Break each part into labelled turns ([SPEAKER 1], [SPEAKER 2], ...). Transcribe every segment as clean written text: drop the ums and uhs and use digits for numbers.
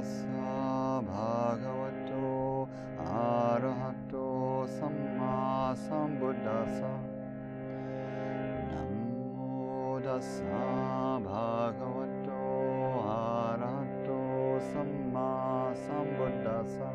[SPEAKER 1] tassa bhagavato arahato samma sambuddhassa. Namo tassa bhagavato arahato samma sambuddhassa.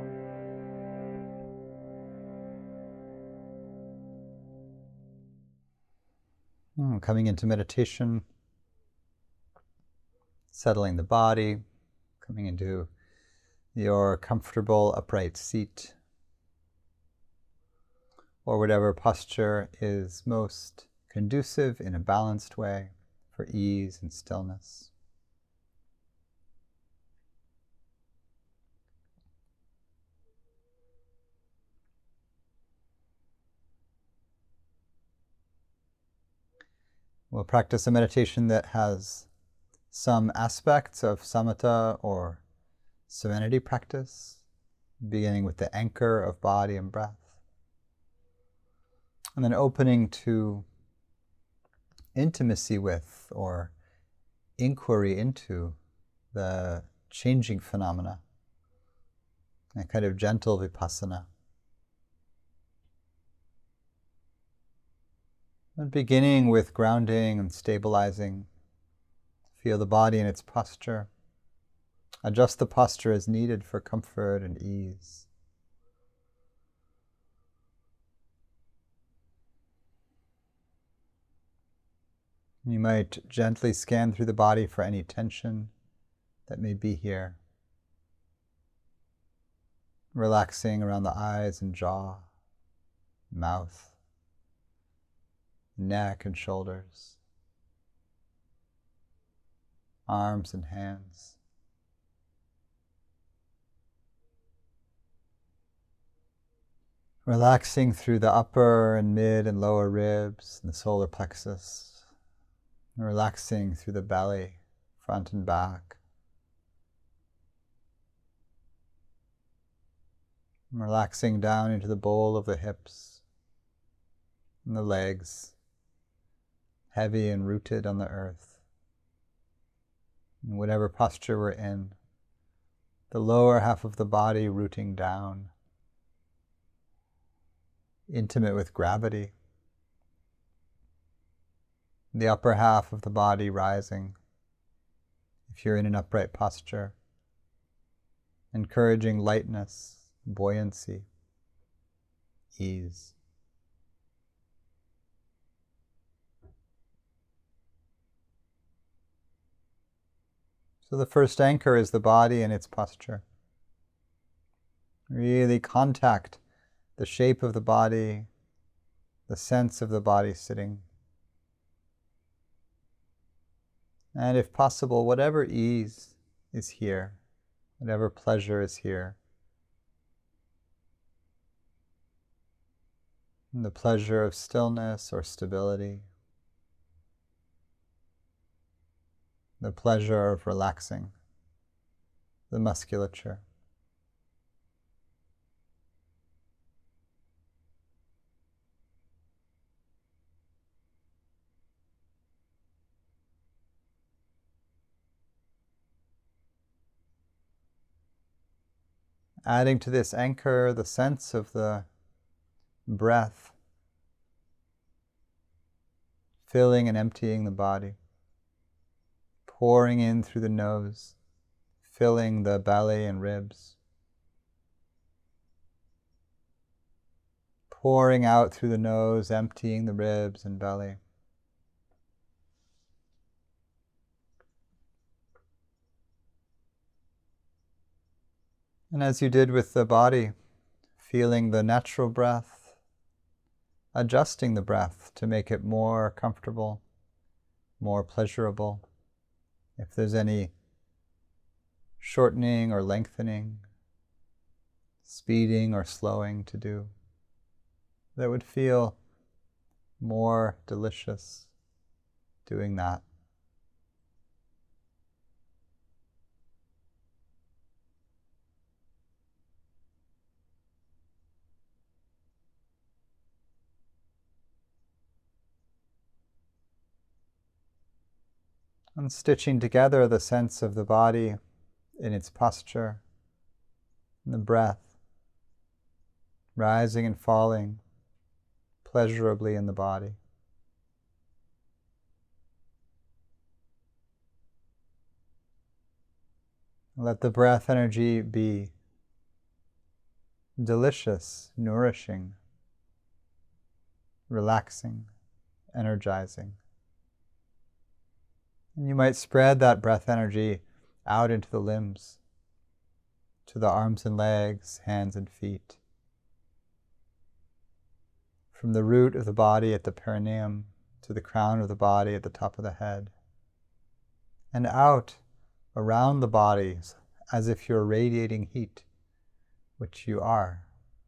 [SPEAKER 1] Coming into meditation, settling the body, coming into your comfortable upright seat, or whatever posture is most conducive in a balanced way for ease and stillness. We'll practice a meditation that has some aspects of samatha or serenity practice, beginning with the anchor of body and breath, and then opening to intimacy with or inquiry into the changing phenomena, a kind of gentle vipassana. And beginning with grounding and stabilizing, feel the body in its posture. Adjust the posture as needed for comfort and ease. You might gently scan through the body for any tension that may be here. Relaxing around the eyes and jaw, mouth, neck and shoulders, arms and hands. Relaxing through the upper and mid and lower ribs and the solar plexus. Relaxing through the belly, front and back. Relaxing down into the bowl of the hips and the legs, heavy and rooted on the earth. In whatever posture we're in, the lower half of the body rooting down, intimate with gravity. The upper half of the body rising, if you're in an upright posture, encouraging lightness, buoyancy, ease. So the first anchor is the body and its posture. Really contact the shape of the body, the sense of the body sitting. And if possible, whatever ease is here, whatever pleasure is here. And the pleasure of stillness or stability. The pleasure of relaxing the musculature. Adding to this anchor the sense of the breath, filling and emptying the body, pouring in through the nose, filling the belly and ribs, pouring out through the nose, emptying the ribs and belly. And as you did with the body, feeling the natural breath, adjusting the breath to make it more comfortable, more pleasurable. If there's any shortening or lengthening, speeding or slowing to do, that would feel more delicious doing that. And stitching together the sense of the body in its posture, in the breath, rising and falling pleasurably in the body. Let the breath energy be delicious, nourishing, relaxing, energizing. And you might spread that breath energy out into the limbs, to the arms and legs, hands and feet. From the root of the body at the perineum to the crown of the body at the top of the head. And out around the body as if you're radiating heat, which you are.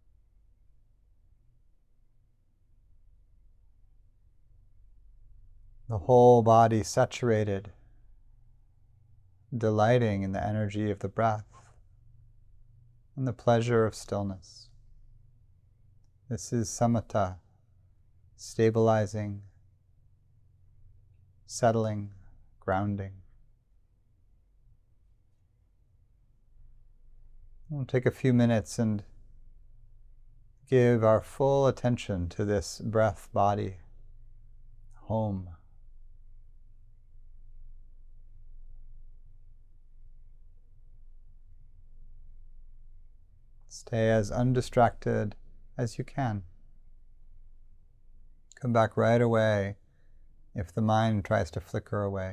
[SPEAKER 1] The whole body saturated, delighting in the energy of the breath and the pleasure of stillness. This is samatha, stabilizing, settling, grounding. We'll take a few minutes and give our full attention to this breath body, home. Stay as undistracted as you can. Come back right away if the mind tries to flicker away.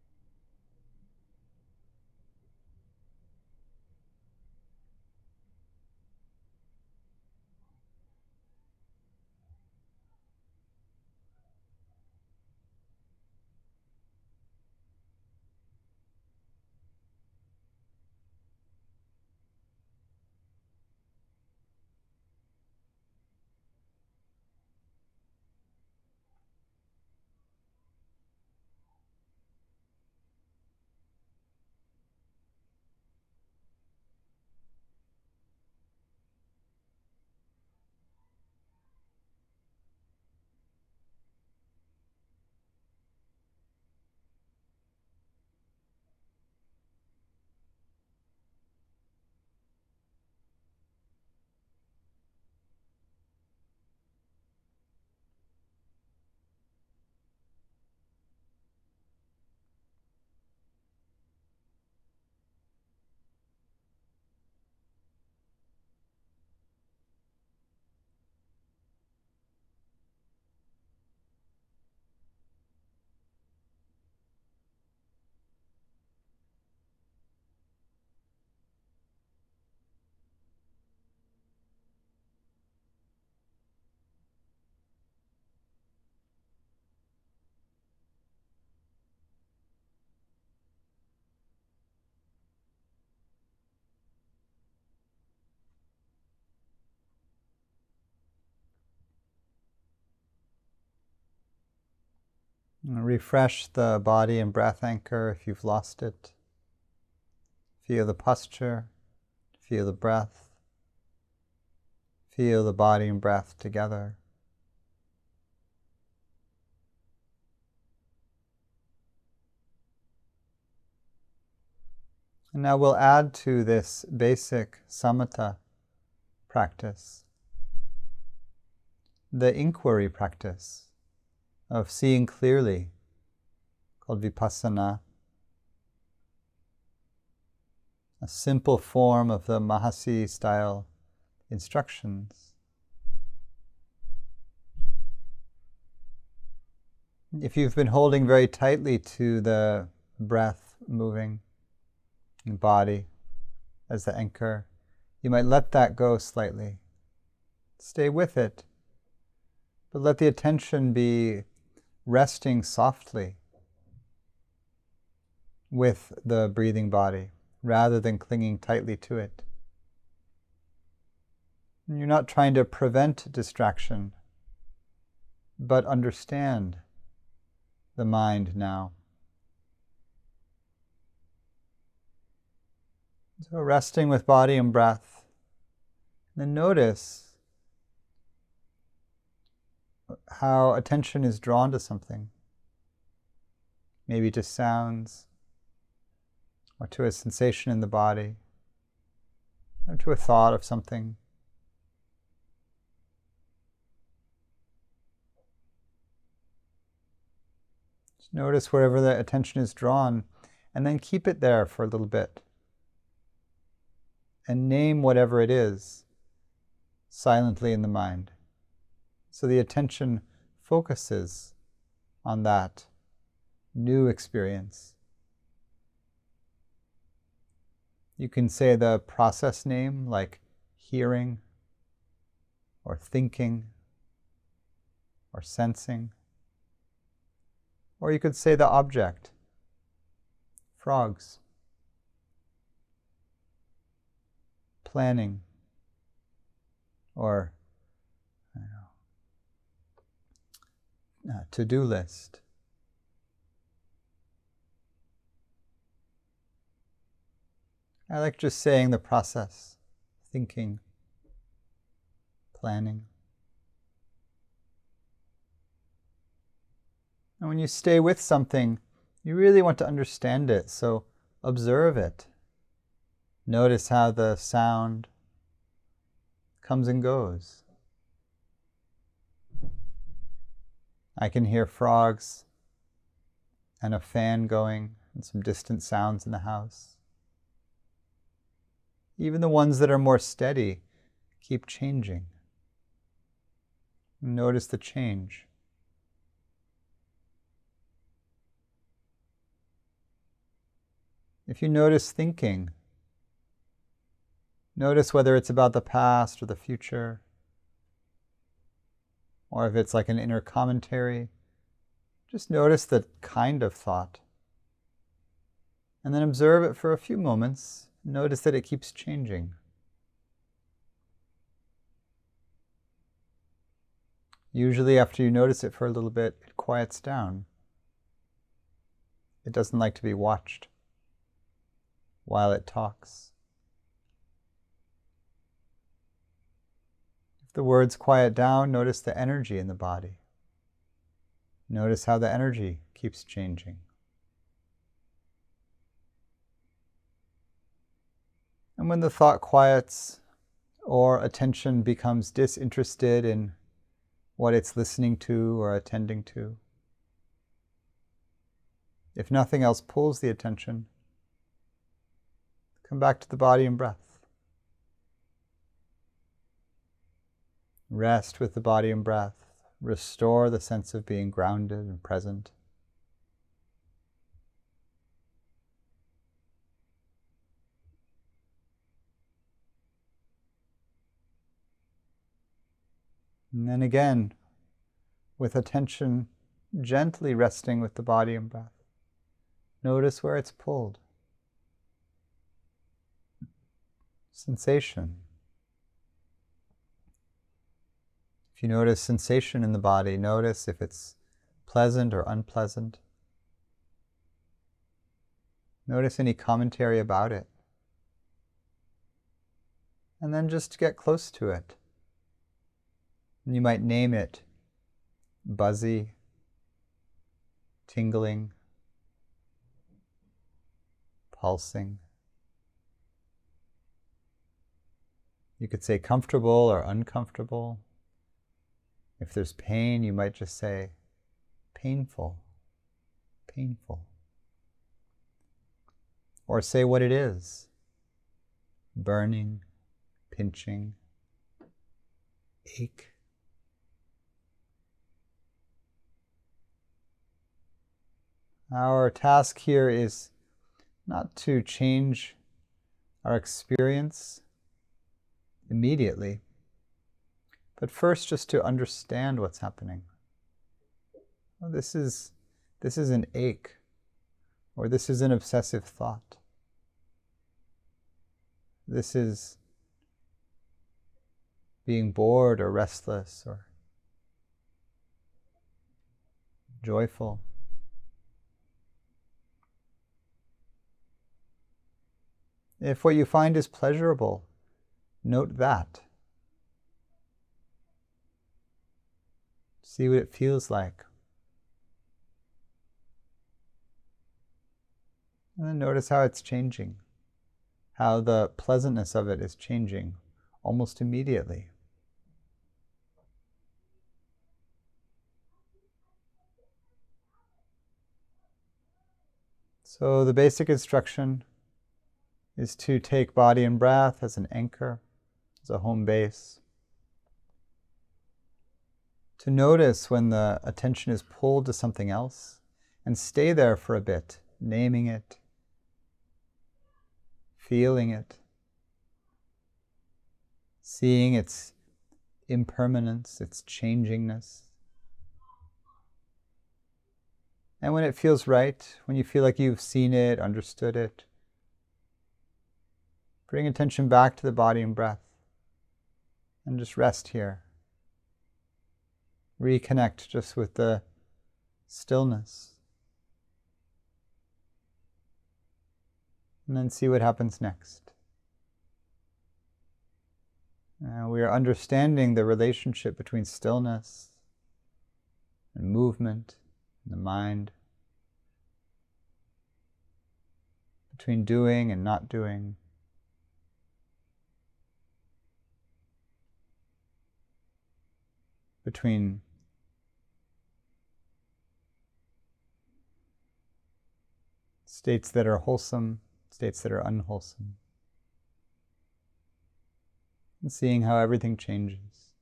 [SPEAKER 1] Refresh the body and breath anchor if you've lost it. Feel the posture, feel the breath, feel the body and breath together. And now we'll add to this basic samatha practice the inquiry practice of seeing clearly, called vipassana, a simple form of the Mahasi style instructions. If you've been holding very tightly to the breath moving and body as the anchor, you might let that go slightly. Stay with it, but let the attention be resting softly with the breathing body rather than clinging tightly to it. And you're not trying to prevent distraction, but understand the mind now. So resting with body and breath, and then notice how attention is drawn to something, maybe to sounds or to a sensation in the body, or to a thought of something. Just notice wherever the attention is drawn, and then keep it there for a little bit. And name whatever it is silently in the mind. So the attention focuses on that new experience. You can say the process name like hearing, or thinking, or sensing. Or you could say the object, frogs, planning, or to-do list. I like just saying the process, thinking, planning. And when you stay with something, you really want to understand it, so observe it. Notice how the sound comes and goes. I can hear frogs and a fan going and some distant sounds in the house. Even the ones that are more steady keep changing. Notice the change. If you notice thinking, notice whether it's about the past or the future, or if it's like an inner commentary. Just notice the kind of thought. And then observe it for a few moments. Notice that it keeps changing. Usually after you notice it for a little bit, it quiets down. It doesn't like to be watched while it talks. If the words quiet down, notice the energy in the body. Notice how the energy keeps changing. And when the thought quiets or attention becomes disinterested in what it's listening to or attending to, if nothing else pulls the attention, come back to the body and breath. Rest with the body and breath. Restore the sense of being grounded and present. And then again, with attention gently resting with the body and breath, notice where it's pulled. Sensation. If you notice sensation in the body, notice if it's pleasant or unpleasant. Notice any commentary about it. And then just get close to it. And you might name it buzzy, tingling, pulsing. You could say comfortable or uncomfortable. If there's pain, you might just say painful, painful. Or say what it is: burning, pinching, ache. Our task here is not to change our experience immediately, but first just to understand what's happening. Oh, this is an ache, or this is an obsessive thought. This is being bored or restless or joyful. If what you find is pleasurable, note that. See what it feels like. And then notice how it's changing, how the pleasantness of it is changing almost immediately. So the basic instruction is to take body and breath as an anchor, as a home base. To notice when the attention is pulled to something else and stay there for a bit, naming it, feeling it, seeing its impermanence, its changingness. And when it feels right, when you feel like you've seen it, understood it, bring attention back to the body and breath and just rest here. Reconnect just with the stillness. And then see what happens next. We are understanding the relationship between stillness and movement in the mind, between doing and not doing, between states that are wholesome, states that are unwholesome, and seeing how everything changes.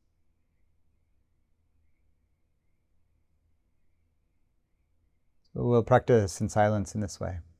[SPEAKER 1] So we'll practice in silence in this way.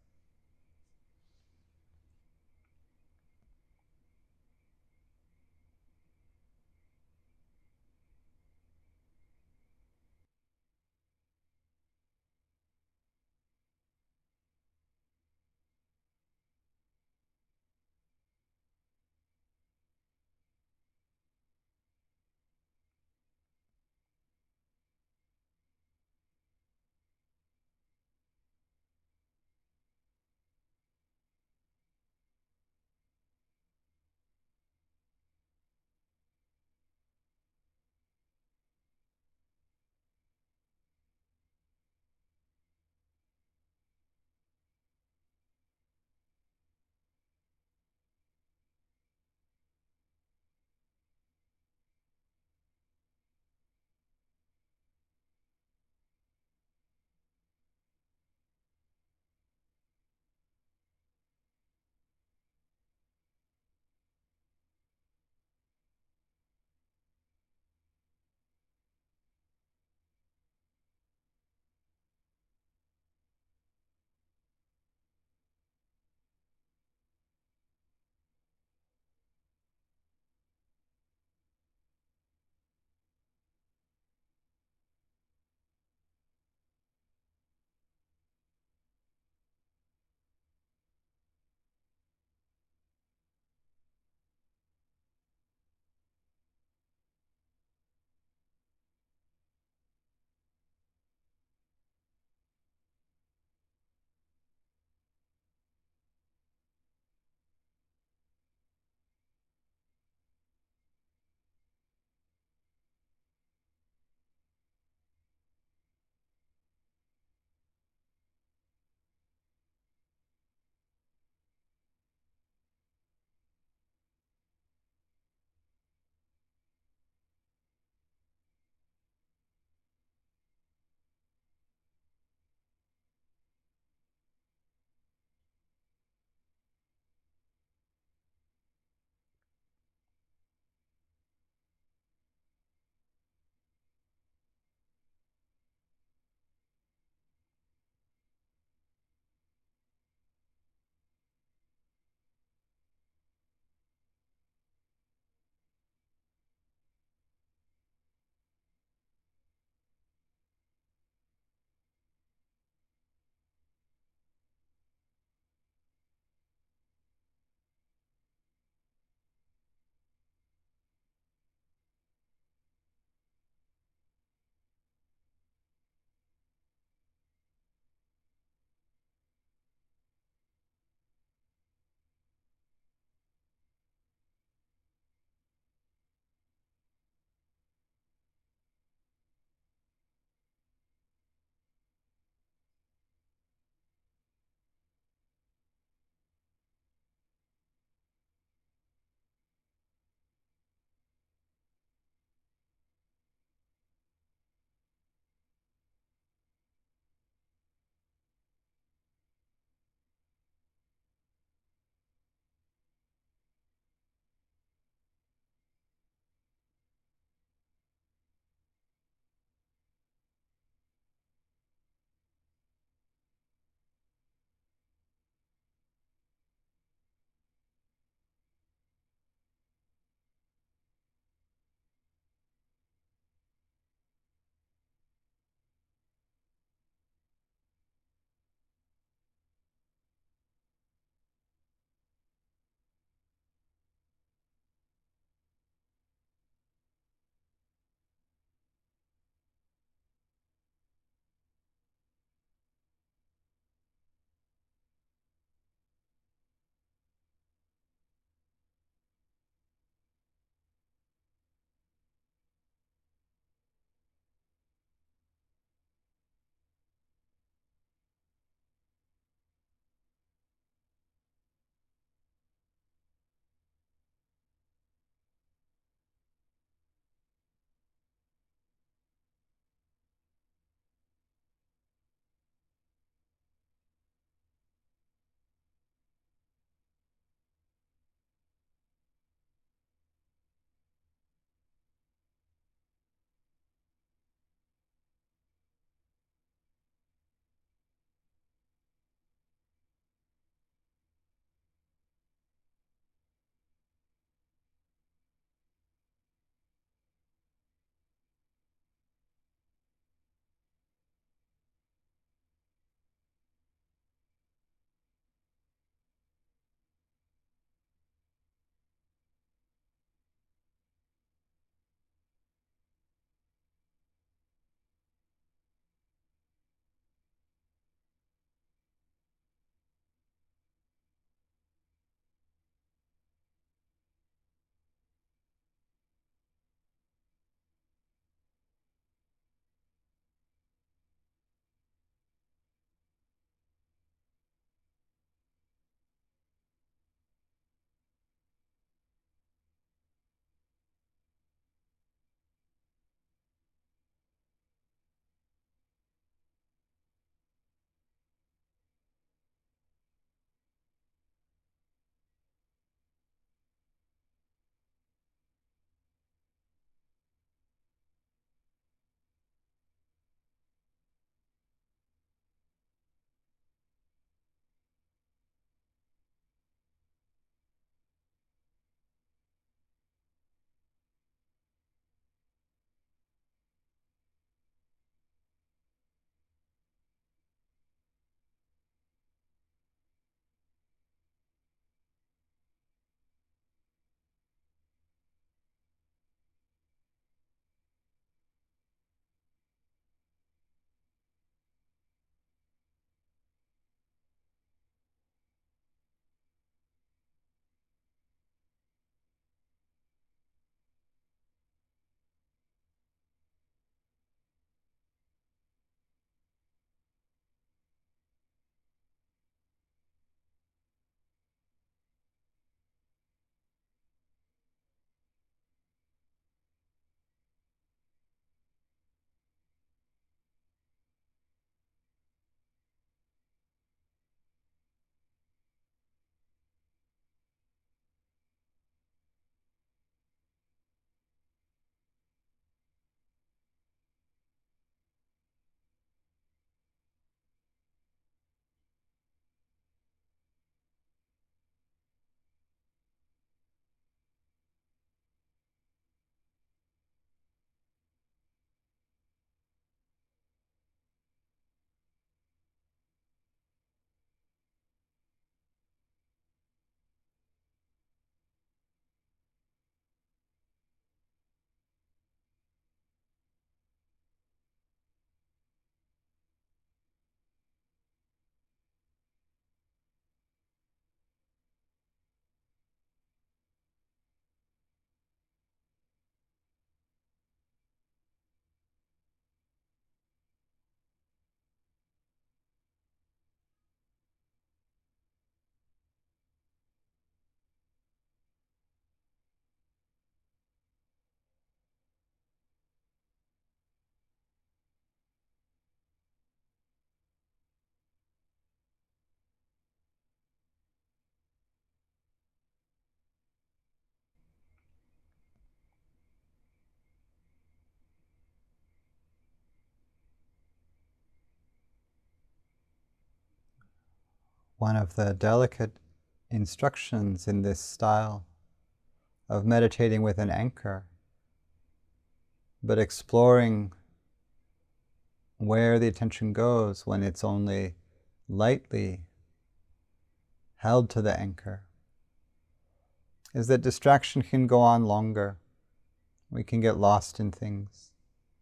[SPEAKER 1] One of the delicate instructions in this style of meditating with an anchor, but exploring where the attention goes when it's only lightly held to the anchor, is that distraction can go on longer. We can get lost in things.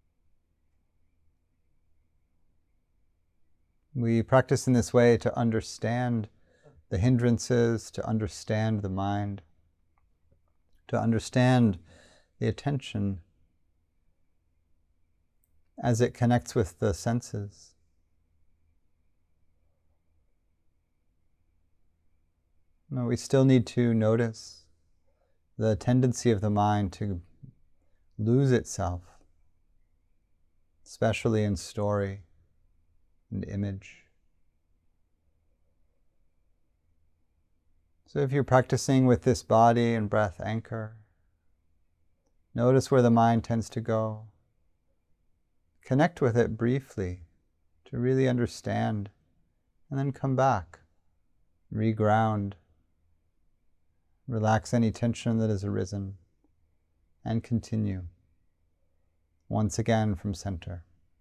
[SPEAKER 1] We practice in this way to understand the hindrances, to understand the mind, to understand the attention as it connects with the senses. No, we still need to notice the tendency of the mind to lose itself, especially in story and image. So if you're practicing with this body and breath anchor, notice where the mind tends to go. Connect with it briefly to really understand, and then come back, reground, relax any tension that has arisen, and continue once again from center.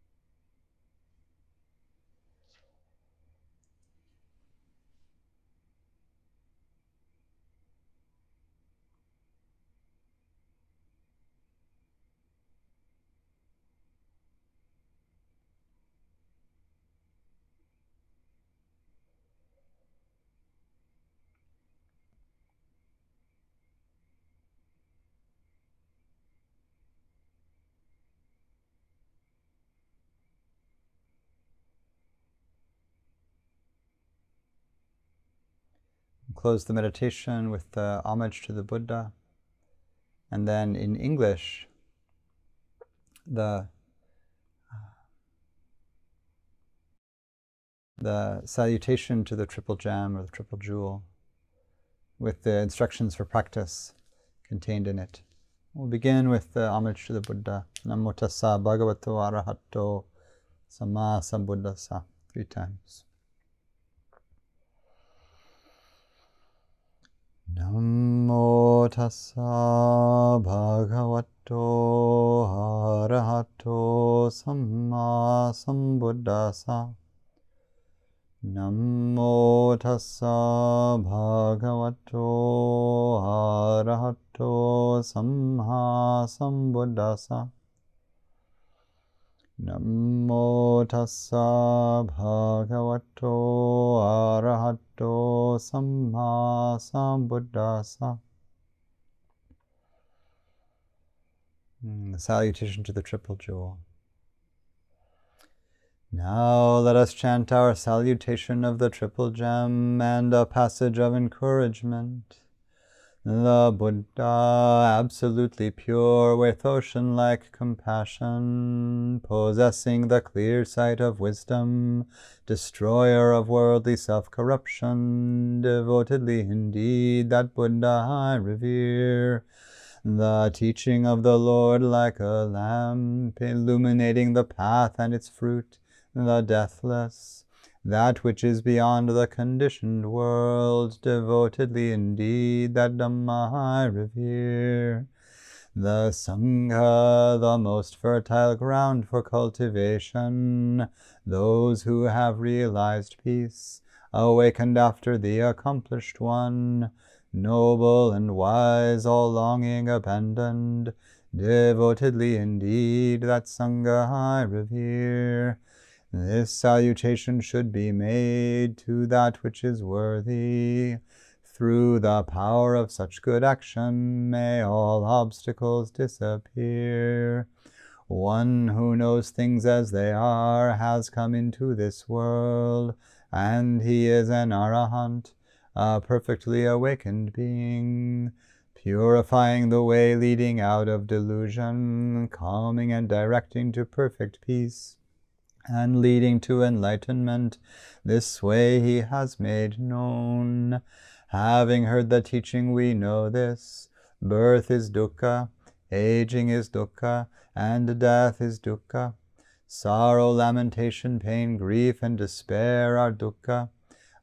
[SPEAKER 1] Close the meditation with the homage to the Buddha. And then in English, the salutation to the triple gem or the triple jewel with the instructions for practice contained in it. We'll begin with the homage to the Buddha. Namo tassa bhagavato arahato samma sambuddhassa. 3 times. Namo tassa bhagavato arahato samma sambuddhassa. Namo tassa bhagavato arahato samma sambuddhassa. Namo tassa bhagavato arahato samma sambuddhassa. The salutation to the triple jewel. Now let us chant our salutation of the triple gem and a passage of encouragement. The Buddha, absolutely pure, with ocean-like compassion, possessing the clear sight of wisdom, destroyer of worldly self-corruption, devotedly indeed that Buddha I revere. The teaching of the Lord like a lamp, illuminating the path and its fruit, the deathless, that which is beyond the conditioned world, devotedly indeed that Dhamma I revere. The Sangha, the most fertile ground for cultivation, those who have realized peace, awakened after the accomplished one, noble and wise, all longing abandoned, devotedly indeed that Sangha I revere. This salutation should be made to that which is worthy. Through the power of such good action, may all obstacles disappear. One who knows things as they are has come into this world, and he is an arahant, a perfectly awakened being, purifying the way leading out of delusion, calming and directing to perfect peace, and leading to enlightenment. This way he has made known. Having heard the teaching, we know this. Birth is dukkha, aging is dukkha, and death is dukkha. Sorrow, lamentation, pain, grief, and despair are dukkha.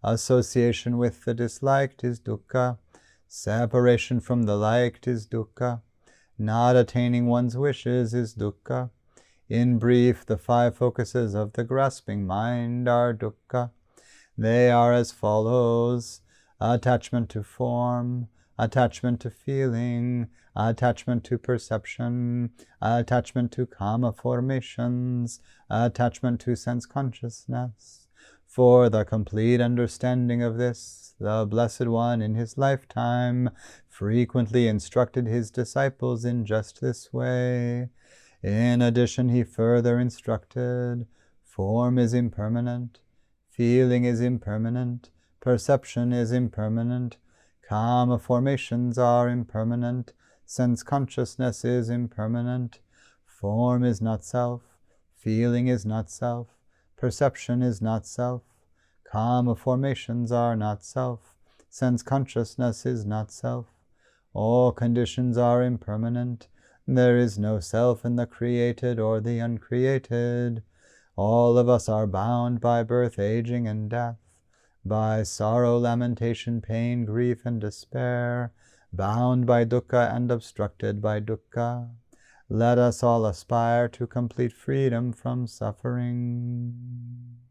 [SPEAKER 1] Association with the disliked is dukkha. Separation from the liked is dukkha. Not attaining one's wishes is dukkha. In brief, the 5 focuses of the grasping mind are dukkha. They are as follows: attachment to form, attachment to feeling, attachment to perception, attachment to kama formations, attachment to sense consciousness. For the complete understanding of this, the Blessed One in his lifetime frequently instructed his disciples in just this way. In addition, he further instructed, form is impermanent, feeling is impermanent, perception is impermanent, kama formations are impermanent, sense consciousness is impermanent, form is not self, feeling is not self, perception is not self, kama formations are not self, sense consciousness is not self. All conditions are impermanent. There is no self in the created or the uncreated. All of us are bound by birth, aging, and death, by sorrow, lamentation, pain, grief, and despair, bound by dukkha and obstructed by dukkha. Let us all aspire to complete freedom from suffering.